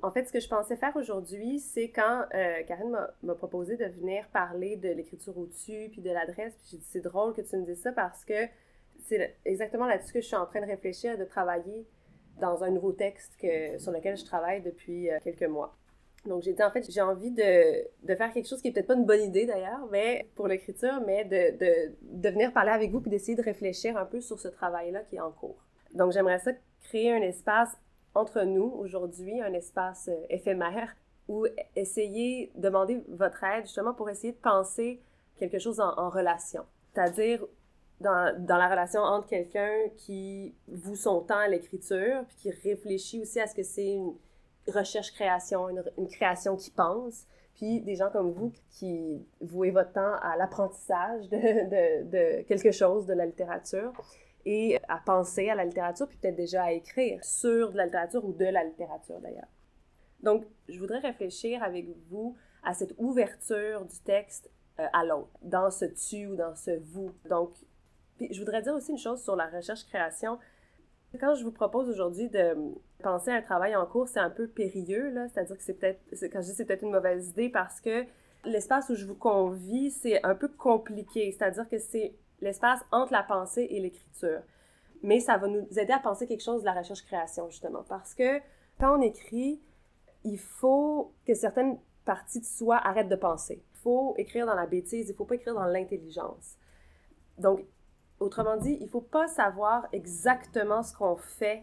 En fait, ce que je pensais faire aujourd'hui, c'est quand Karine m'a proposé de venir parler de l'écriture au-dessus, puis de l'adresse, puis j'ai dit, c'est drôle que tu me dises ça parce que c'est exactement là-dessus que je suis en train de réfléchir, de travailler dans un nouveau texte sur lequel je travaille depuis quelques mois. Donc, j'ai dit, en fait, j'ai envie de faire quelque chose qui est peut-être pas une bonne idée, d'ailleurs, mais pour l'écriture, mais de venir parler avec vous puis d'essayer de réfléchir un peu sur ce travail-là qui est en cours. Donc, j'aimerais ça créer un espace entre nous, aujourd'hui, un espace éphémère, où essayer, demander votre aide, justement, pour essayer de penser quelque chose en relation. C'est-à-dire, dans la relation entre quelqu'un qui voue son temps à l'écriture, puis qui réfléchit aussi à ce que c'est une recherche-création, une création qui pense, puis des gens comme vous qui vouez votre temps à l'apprentissage de quelque chose, de la littérature, et à penser à la littérature, puis peut-être déjà à écrire sur de la littérature ou de la littérature d'ailleurs. Donc, je voudrais réfléchir avec vous à cette ouverture du texte à l'autre, dans ce tu ou dans ce vous. Donc, puis je voudrais dire aussi une chose sur la recherche-création. Quand je vous propose aujourd'hui de penser à un travail en cours, c'est un peu périlleux, là, c'est-à-dire que quand je dis c'est peut-être une mauvaise idée parce que l'espace où je vous convie, c'est un peu compliqué, c'est-à-dire que c'est l'espace entre la pensée et l'écriture. Mais ça va nous aider à penser quelque chose de la recherche-création, justement, parce que quand on écrit, il faut que certaines parties de soi arrêtent de penser. Il faut écrire dans la bêtise, il ne faut pas écrire dans l'intelligence. Donc, autrement dit, il ne faut pas savoir exactement ce qu'on fait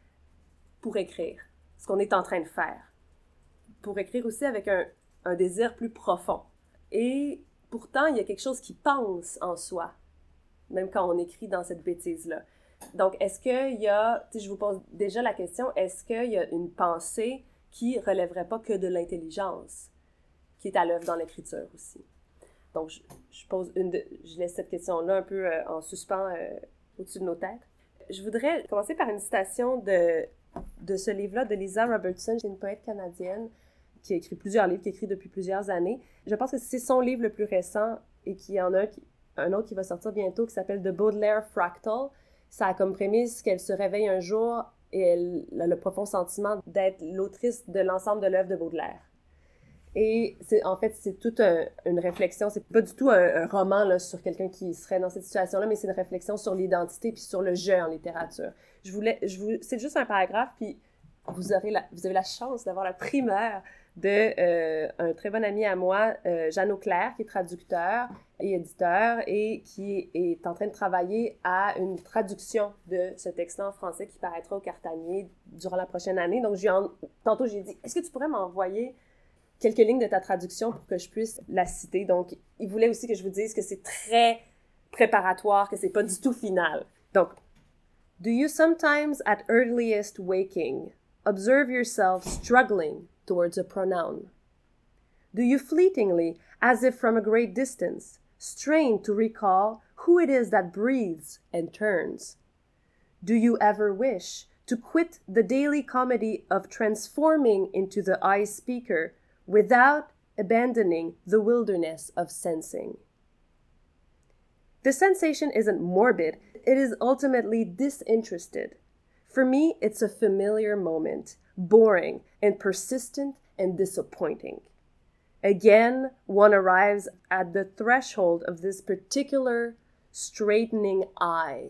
pour écrire, ce qu'on est en train de faire. Pour écrire aussi avec un désir plus profond. Et pourtant, il y a quelque chose qui pense en soi, même quand on écrit dans cette bêtise-là. Donc, est-ce qu'il y a, je vous pose déjà la question, est-ce qu'il y a une pensée qui ne relèverait pas que de l'intelligence, qui est à l'œuvre dans l'écriture aussi? Donc, je laisse cette question-là un peu en suspens au-dessus de nos têtes. Je voudrais commencer par une citation de ce livre-là de Lisa Robertson, qui est une poète canadienne qui a écrit plusieurs livres, qui écrit depuis plusieurs années. Je pense que c'est son livre le plus récent et qu'il y en a un autre qui va sortir bientôt qui s'appelle The Baudelaire Fractal. Ça a comme prémisse qu'elle se réveille un jour et elle a le profond sentiment d'être l'autrice de l'ensemble de l'œuvre de Baudelaire. Et en fait, c'est toute une réflexion, c'est pas du tout un roman là, sur quelqu'un qui serait dans cette situation-là, mais c'est une réflexion sur l'identité puis sur le jeu en littérature. C'est juste un paragraphe, puis vous avez la chance d'avoir la primeur un très bon ami à moi, Jeanne Auclair, qui est traducteur et éditeur et qui est en train de travailler à une traduction de ce texte-là en français qui paraîtra au Cartanier durant la prochaine année. Donc, tantôt, j'ai dit, est-ce que tu pourrais m'envoyer quelques lignes de ta traduction pour que je puisse la citer? Donc, il voulait aussi que je vous dise que c'est très préparatoire, que c'est pas du tout final. Donc, do you sometimes, at earliest waking, observe yourself struggling towards a pronoun? Do you fleetingly, as if from a great distance, strain to recall who it is that breathes and turns? Do you ever wish to quit the daily comedy of transforming into the I speaker without abandoning the wilderness of sensing? The sensation isn't morbid, it is ultimately disinterested. For me, it's a familiar moment, boring and persistent and disappointing. Again, one arrives at the threshold of this particular straightening I.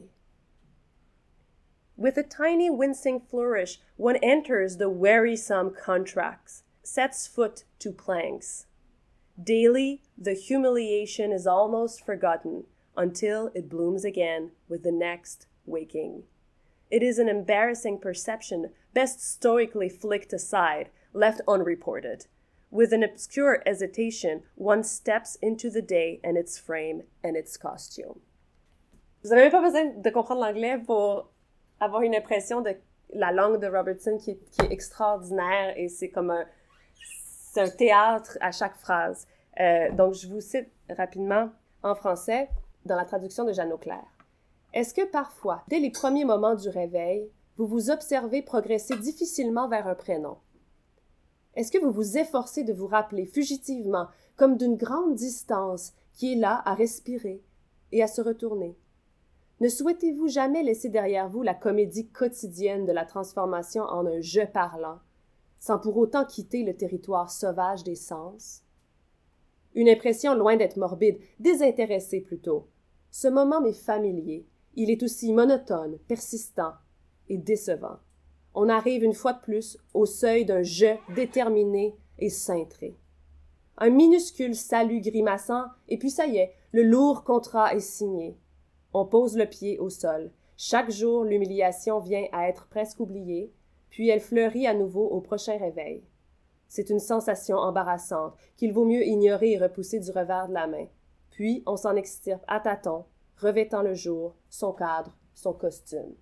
With a tiny wincing flourish, one enters the wearisome contracts, sets foot to planks. Daily, the humiliation is almost forgotten until it blooms again with the next waking. It is an embarrassing perception, best stoically flicked aside, left unreported. With an obscure hesitation, one steps into the day and its frame and its costume. Vous n'avez pas besoin de comprendre l'anglais pour avoir une impression de la langue de Robertson qui est extraordinaire et c'est un théâtre à chaque phrase. Donc, je vous cite rapidement en français dans la traduction de Jeanne Auclair. Est-ce que parfois, dès les premiers moments du réveil, vous vous observez progresser difficilement vers un prénom? Est-ce que vous vous efforcez de vous rappeler fugitivement, comme d'une grande distance, qui est là à respirer et à se retourner? Ne souhaitez-vous jamais laisser derrière vous la comédie quotidienne de la transformation en un « je » parlant, sans pour autant quitter le territoire sauvage des sens. Une impression loin d'être morbide, désintéressée plutôt. Ce moment m'est familier. Il est aussi monotone, persistant et décevant. On arrive une fois de plus au seuil d'un « je » déterminé et cintré. Un minuscule salut grimaçant, et puis ça y est, le lourd contrat est signé. On pose le pied au sol. Chaque jour, l'humiliation vient à être presque oubliée, puis elle fleurit à nouveau au prochain réveil. C'est une sensation embarrassante qu'il vaut mieux ignorer et repousser du revers de la main. Puis on s'en extirpe à tâtons, revêtant le jour, son cadre, son costume.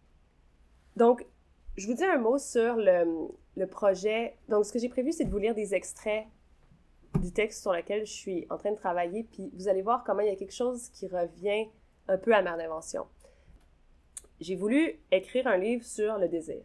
Donc, je vous dis un mot sur le projet. Donc, ce que j'ai prévu, c'est de vous lire des extraits du texte sur lequel je suis en train de travailler, puis vous allez voir comment il y a quelque chose qui revient un peu à ma invention. J'ai voulu écrire un livre sur le désir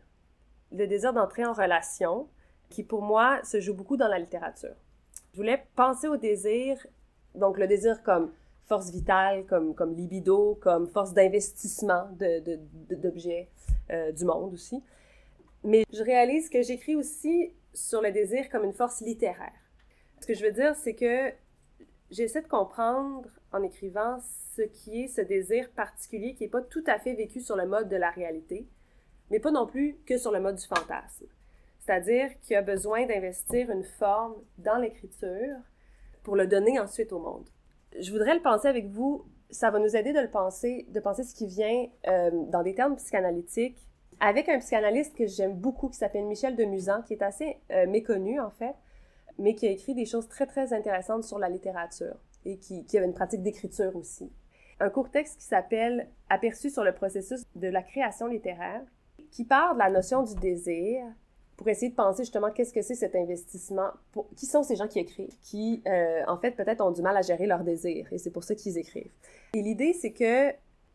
d'entrer en relation, qui pour moi se joue beaucoup dans la littérature. Je voulais penser au désir, donc le désir comme force vitale, comme libido, comme force d'investissement d'objets du monde aussi. Mais je réalise que j'écris aussi sur le désir comme une force littéraire. Ce que je veux dire, c'est que j'essaie de comprendre en écrivant ce qui est ce désir particulier qui n'est pas tout à fait vécu sur le mode de la réalité, mais pas non plus que sur le mode du fantasme. C'est-à-dire qu'il y a besoin d'investir une forme dans l'écriture pour le donner ensuite au monde. Je voudrais le penser avec vous, ça va nous aider de penser ce qui vient dans des termes psychanalytiques, avec un psychanalyste que j'aime beaucoup qui s'appelle Michel Demuzan, qui est assez méconnu en fait, mais qui a écrit des choses très très intéressantes sur la littérature et qui avait une pratique d'écriture aussi. Un court texte qui s'appelle « Aperçu sur le processus de la création littéraire », qui part de la notion du désir pour essayer de penser justement qu'est-ce que c'est cet investissement, qui sont ces gens qui écrivent, qui en fait peut-être ont du mal à gérer leur désir et c'est pour ça qu'ils écrivent. Et l'idée c'est que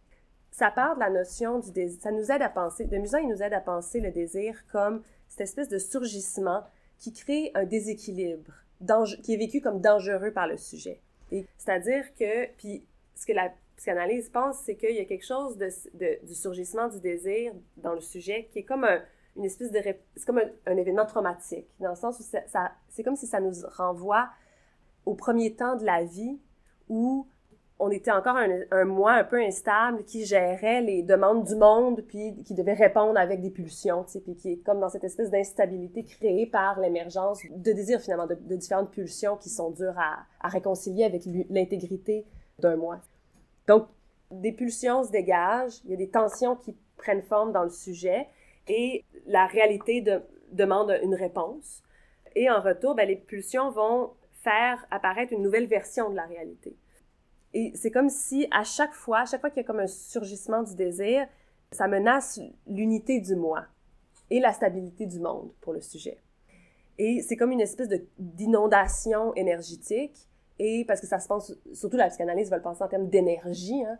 ça part de la notion du désir, ça nous aide à penser, Demuzan il nous aide à penser le désir comme cette espèce de surgissement qui crée un déséquilibre, qui est vécu comme dangereux par le sujet. Et c'est-à-dire que, puis ce que la psychanalyse pense, c'est qu'il y a quelque chose du surgissement du désir dans le sujet qui est comme une espèce de... C'est comme un événement traumatique, dans le sens où c'est comme si ça nous renvoie au premier temps de la vie où on était encore un moi un peu instable qui gérait les demandes du monde puis qui devait répondre avec des pulsions, tu sais, puis qui est comme dans cette espèce d'instabilité créée par l'émergence de désirs finalement, de différentes pulsions qui sont dures à réconcilier avec l'intégrité d'un moi. Donc, des pulsions se dégagent, il y a des tensions qui prennent forme dans le sujet et la réalité demande une réponse. Et en retour, les pulsions vont faire apparaître une nouvelle version de la réalité. Et c'est comme si à chaque fois qu'il y a comme un surgissement du désir, ça menace l'unité du moi et la stabilité du monde pour le sujet. Et c'est comme une espèce d'inondation énergétique, et parce que ça se pense, surtout la psychanalyse va le penser en termes d'énergie, hein.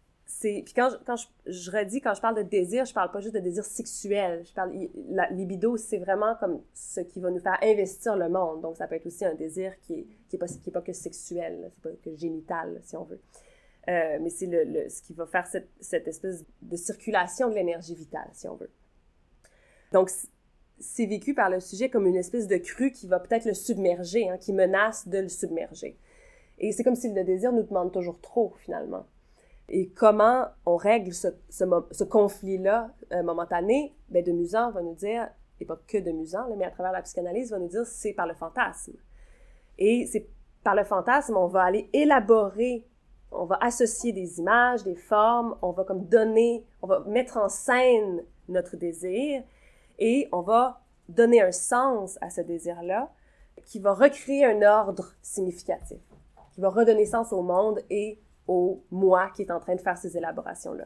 Puis quand je redis, quand je parle de désir, je parle pas juste de désir sexuel, la libido, c'est vraiment comme ce qui va nous faire investir le monde, donc ça peut être aussi un désir qui est pas que sexuel, c'est pas que génital, si on veut, mais c'est ce qui va faire cette espèce de circulation de l'énergie vitale, si on veut. Donc, c'est vécu par le sujet comme une espèce de crue qui va peut-être le submerger, hein, qui menace de le submerger. Et c'est comme si le désir nous demande toujours trop, finalement. Et comment on règle ce conflit-là momentané? Demuzan va nous dire, et pas que Demuzan, mais à travers la psychanalyse, va nous dire c'est par le fantasme. Et c'est par le fantasme, on va aller élaborer, on va associer des images, des formes, on va on va mettre en scène notre désir et on va donner un sens à ce désir-là qui va recréer un ordre significatif, qui va redonner sens au monde et au moi qui est en train de faire ces élaborations-là.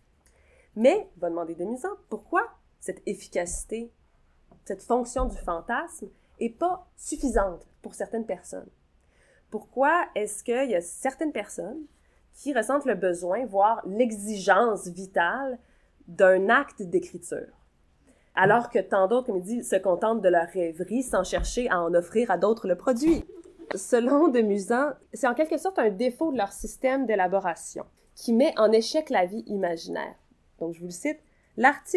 Mais, va demander Demuzan, pourquoi cette efficacité, cette fonction du fantasme n'est pas suffisante pour certaines personnes? Pourquoi est-ce qu'il y a certaines personnes qui ressentent le besoin, voire l'exigence vitale d'un acte d'écriture, alors que tant d'autres, comme il dit, se contentent de leur rêverie sans chercher à en offrir à d'autres le produit? Selon Demuzan, c'est en quelque sorte un défaut de leur système d'élaboration qui met en échec la vie imaginaire. Donc, je vous le cite, « L'artiste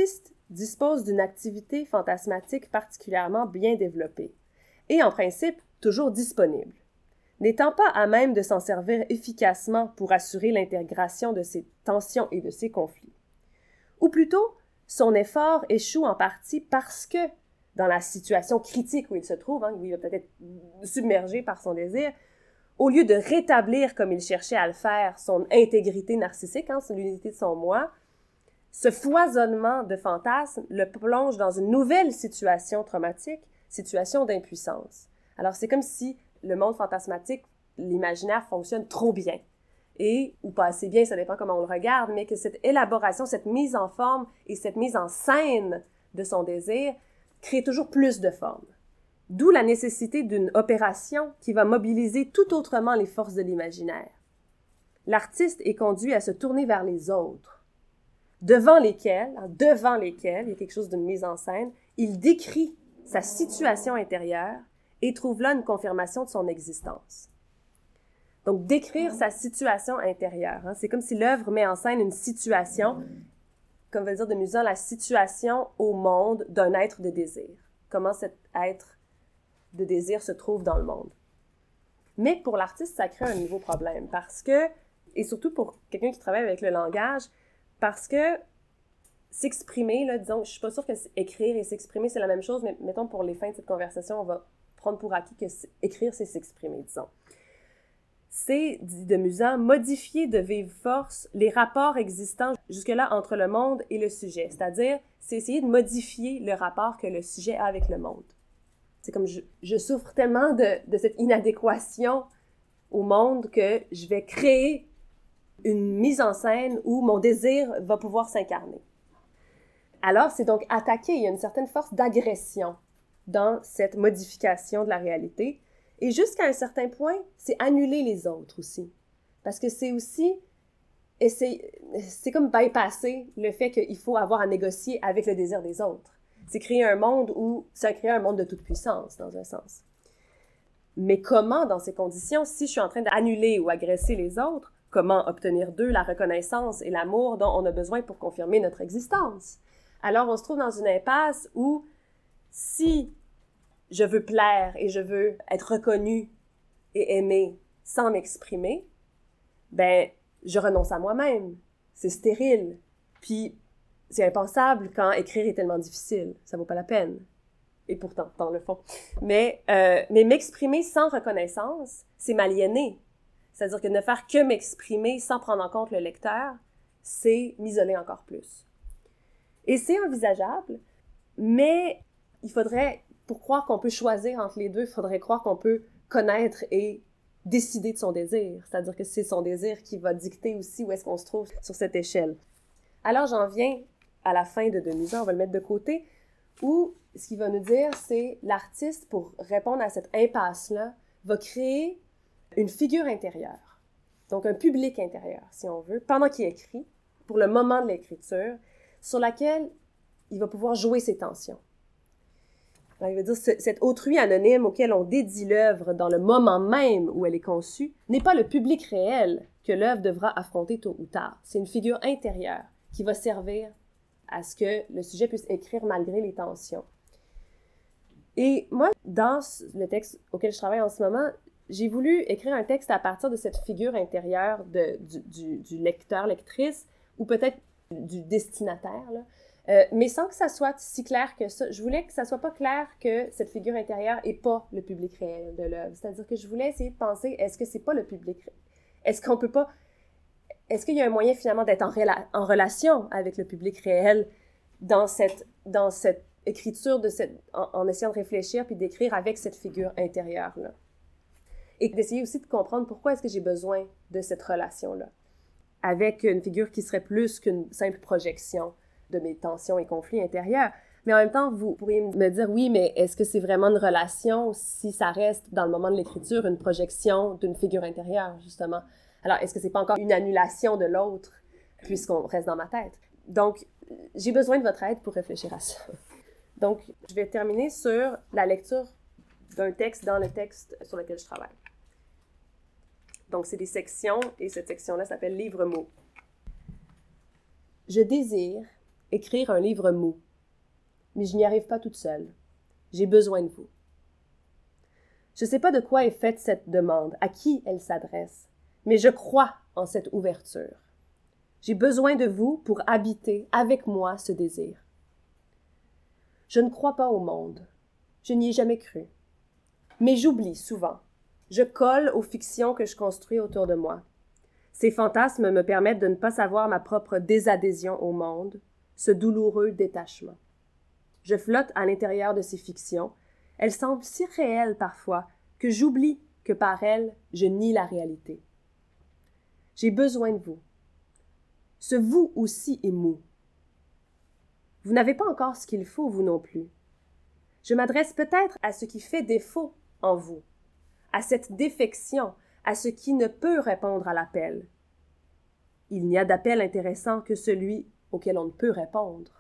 dispose d'une activité fantasmatique particulièrement bien développée, et en principe toujours disponible. N'étant pas à même de s'en servir efficacement pour assurer l'intégration de ses tensions et de ses conflits. Ou plutôt, son effort échoue en partie parce que, dans la situation critique où il se trouve, où il va peut-être être submergé par son désir, au lieu de rétablir, comme il cherchait à le faire, son intégrité narcissique, l'unité de son moi, ce foisonnement de fantasmes le plonge dans une nouvelle situation traumatique, situation d'impuissance. Alors, c'est comme si le monde fantasmatique, l'imaginaire fonctionne trop bien. Ou pas assez bien, ça dépend comment on le regarde, mais que cette élaboration, cette mise en forme et cette mise en scène de son désir crée toujours plus de forme. D'où la nécessité d'une opération qui va mobiliser tout autrement les forces de l'imaginaire. L'artiste est conduit à se tourner vers les autres, devant lesquels, il y a quelque chose d'une mise en scène, il décrit sa situation intérieure et trouve là une confirmation de son existence. Donc, décrire sa situation intérieure, c'est comme si l'œuvre met en scène une situation, comme veut dire de Musan, la situation au monde d'un être de désir. Comment cet être de désir se trouve dans le monde. Mais pour l'artiste, ça crée un nouveau problème, parce que, et surtout pour quelqu'un qui travaille avec le langage, parce que s'exprimer, là, disons, je suis pas sûre que écrire et s'exprimer, c'est la même chose, mais mettons pour les fins de cette conversation, on va prendre pour acquis que écrire, c'est s'exprimer, disons. C'est, dit de Musan, modifier de vive force les rapports existants jusque-là entre le monde et le sujet. C'est-à-dire, c'est essayer de modifier le rapport que le sujet a avec le monde. C'est comme, je souffre tellement de cette inadéquation au monde que je vais créer une mise en scène où mon désir va pouvoir s'incarner. Alors, c'est donc attaquer, il y a une certaine force d'agression dans cette modification de la réalité. Et jusqu'à un certain point, c'est annuler les autres aussi. Parce que c'est aussi, c'est comme bypasser le fait qu'il faut avoir à négocier avec le désir des autres. C'est créer un monde de toute puissance, dans un sens. Mais comment, dans ces conditions, si je suis en train d'annuler ou agresser les autres, comment obtenir d'eux la reconnaissance et l'amour dont on a besoin pour confirmer notre existence? Alors, on se trouve dans une impasse où, si je veux plaire et je veux être reconnue et aimée sans m'exprimer, ben, je renonce à moi-même. C'est stérile. Puis, c'est impensable quand écrire est tellement difficile. Ça vaut pas la peine. Et pourtant, dans le fond. Mais m'exprimer sans reconnaissance, c'est m'aliéner. C'est-à-dire que ne faire que m'exprimer sans prendre en compte le lecteur, c'est m'isoler encore plus. Et c'est envisageable, mais il faudrait, pour croire qu'on peut choisir entre les deux, il faudrait croire qu'on peut connaître et décider de son désir. C'est-à-dire que c'est son désir qui va dicter aussi où est-ce qu'on se trouve sur cette échelle. Alors, j'en viens à la fin de Musan, on va le mettre de côté, où ce qu'il va nous dire, c'est l'artiste, pour répondre à cette impasse-là, va créer une figure intérieure, donc un public intérieur, si on veut, pendant qu'il écrit, pour le moment de l'écriture, sur laquelle il va pouvoir jouer ses tensions. Alors, il va dire, cet autrui anonyme auquel on dédie l'œuvre dans le moment même où elle est conçue, n'est pas le public réel que l'œuvre devra affronter tôt ou tard. C'est une figure intérieure qui va servir à ce que le sujet puisse écrire malgré les tensions. Et moi, dans le texte auquel je travaille en ce moment, j'ai voulu écrire un texte à partir de cette figure intérieure du lecteur-lectrice, ou peut-être du destinataire, là, mais sans que ça soit si clair que ça. Je voulais que ça soit pas clair que cette figure intérieure est pas le public réel de l'œuvre. C'est-à-dire que je voulais essayer de penser, est-ce que c'est pas le public réel? Est-ce qu'on peut pas... Est-ce qu'il y a un moyen finalement d'être en relation avec le public réel dans cette écriture, en essayant de réfléchir puis d'écrire avec cette figure intérieure-là? Et d'essayer aussi de comprendre pourquoi est-ce que j'ai besoin de cette relation-là, avec une figure qui serait plus qu'une simple projection de mes tensions et conflits intérieurs. Mais en même temps, vous pourriez me dire, oui, mais est-ce que c'est vraiment une relation si ça reste, dans le moment de l'écriture, une projection d'une figure intérieure, justement? Alors, est-ce que c'est pas encore une annulation de l'autre, puisqu'on reste dans ma tête? Donc, j'ai besoin de votre aide pour réfléchir à ça. Donc, je vais terminer sur la lecture d'un texte dans le texte sur lequel je travaille. Donc, c'est des sections, et cette section-là s'appelle « Livre mou ». Je désire écrire un livre mou, mais je n'y arrive pas toute seule. J'ai besoin de vous. Je ne sais pas de quoi est faite cette demande, à qui elle s'adresse, mais je crois en cette ouverture. J'ai besoin de vous pour habiter avec moi ce désir. Je ne crois pas au monde. Je n'y ai jamais cru. Mais j'oublie souvent. Je colle aux fictions que je construis autour de moi. Ces fantasmes me permettent de ne pas savoir ma propre désadhésion au monde, ce douloureux détachement. Je flotte à l'intérieur de ces fictions. Elles semblent si réelles parfois que j'oublie que par elles, je nie la réalité. J'ai besoin de vous. Ce vous aussi est mou. Vous n'avez pas encore ce qu'il faut, vous non plus. Je m'adresse peut-être à ce qui fait défaut en vous, à cette défection, à ce qui ne peut répondre à l'appel. Il n'y a d'appel intéressant que celui auquel on ne peut répondre.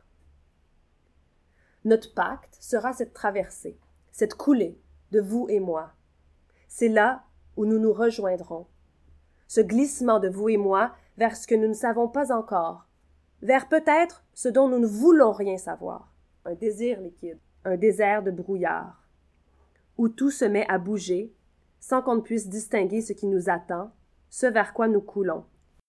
Notre pacte sera cette traversée, cette coulée de vous et moi. C'est là où nous nous rejoindrons. Ce glissement de vous et moi vers ce que nous ne savons pas encore, vers peut-être ce dont nous ne voulons rien savoir, un désir liquide, un désert de brouillard, où tout se met à bouger sans qu'on ne puisse distinguer ce qui nous attend, ce vers quoi nous coulons.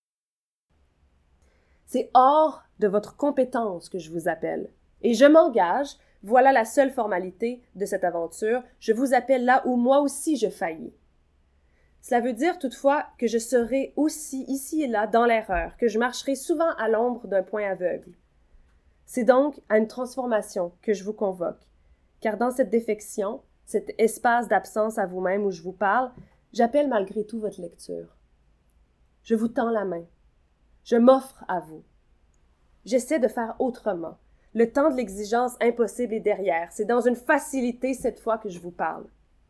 C'est hors de votre compétence que je vous appelle, et je m'engage, voilà la seule formalité de cette aventure, je vous appelle là où moi aussi je faillis. Cela veut dire toutefois que je serai aussi ici et là dans l'erreur, que je marcherai souvent à l'ombre d'un point aveugle. C'est donc à une transformation que je vous convoque, car dans cette défection, cet espace d'absence à vous-même où je vous parle, j'appelle malgré tout votre lecture. Je vous tends la main. Je m'offre à vous. J'essaie de faire autrement. Le temps de l'exigence impossible est derrière. C'est dans une facilité cette fois que je vous parle.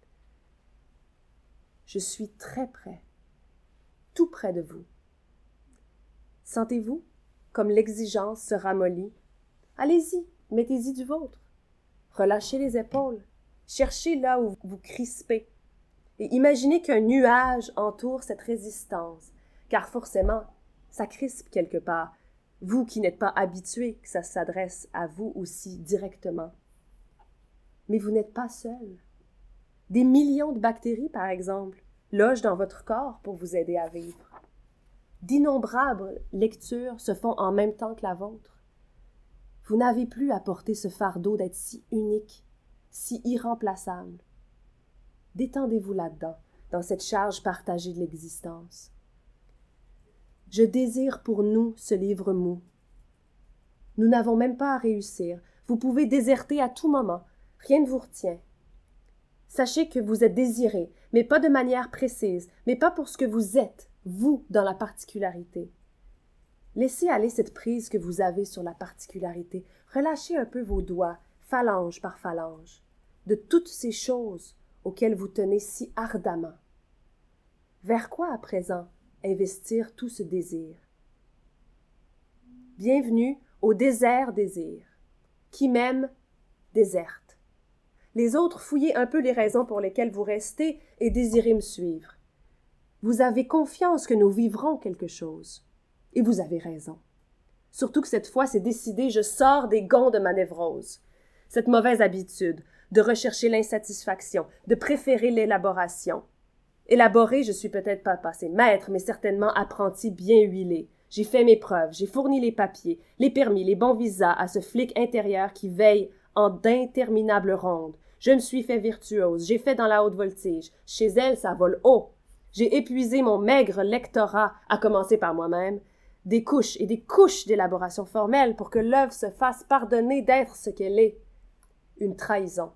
Je suis très près, tout près de vous. Sentez-vous comme l'exigence se ramollit? Allez-y, mettez-y du vôtre. Relâchez les épaules, cherchez là où vous crispez. Et imaginez qu'un nuage entoure cette résistance, car forcément, ça crispe quelque part, vous qui n'êtes pas habitué que ça s'adresse à vous aussi directement. Mais vous n'êtes pas seul. Des millions de bactéries, par exemple, logent dans votre corps pour vous aider à vivre. D'innombrables lectures se font en même temps que la vôtre. Vous n'avez plus à porter ce fardeau d'être si unique, si irremplaçable. Détendez-vous là-dedans, dans cette charge partagée de l'existence. Je désire pour nous ce livre mou. Nous n'avons même pas à réussir. Vous pouvez déserter à tout moment. Rien ne vous retient. Sachez que vous êtes désiré, mais pas de manière précise, mais pas pour ce que vous êtes, vous, dans la particularité. Laissez aller cette prise que vous avez sur la particularité. Relâchez un peu vos doigts, phalange par phalange, de toutes ces choses auxquelles vous tenez si ardemment. Vers quoi, à présent, investir tout ce désir? Bienvenue au désert désir. Qui m'aime, déserte. Les autres, fouillez un peu les raisons pour lesquelles vous restez et désirez me suivre. Vous avez confiance que nous vivrons quelque chose. Et vous avez raison. Surtout que cette fois, c'est décidé, je sors des gonds de ma névrose. Cette mauvaise habitude de rechercher l'insatisfaction, de préférer l'élaboration. Élaboré, je suis peut-être pas passé maître, mais certainement apprenti bien huilé. J'ai fait mes preuves, j'ai fourni les papiers, les permis, les bons visas à ce flic intérieur qui veille en d'interminables rondes. Je me suis fait virtuose, j'ai fait dans la haute voltige. Chez elle, ça vole haut. J'ai épuisé mon maigre lectorat, à commencer par moi-même, des couches et des couches d'élaboration formelle pour que l'œuvre se fasse pardonner d'être ce qu'elle est. Une trahison.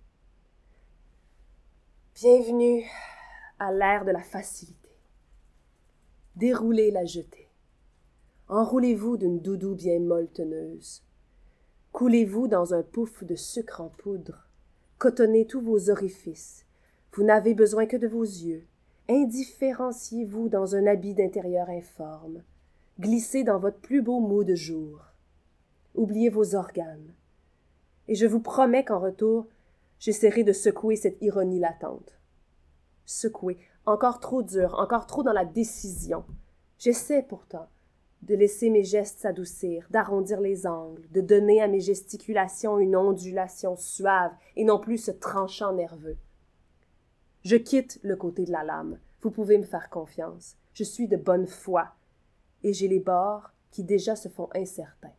Bienvenue à l'ère de la facilité. Déroulez la jetée. Enroulez-vous d'une doudou bien molletonneuse. Coulez-vous dans un pouf de sucre en poudre. Cotonnez tous vos orifices. Vous n'avez besoin que de vos yeux. Indifférenciez-vous dans un habit d'intérieur informe. Glissez dans votre plus beau mot de jour. Oubliez vos organes. Et je vous promets qu'en retour, j'essaierai de secouer cette ironie latente. Secouer, encore trop dur, encore trop dans la décision. J'essaie pourtant. de laisser mes gestes s'adoucir, d'arrondir les angles, de donner à mes gesticulations une ondulation suave et non plus ce tranchant nerveux. Je quitte le côté de la lame. Vous pouvez me faire confiance. Je suis de bonne foi. Et j'ai les bords qui déjà se font incertains.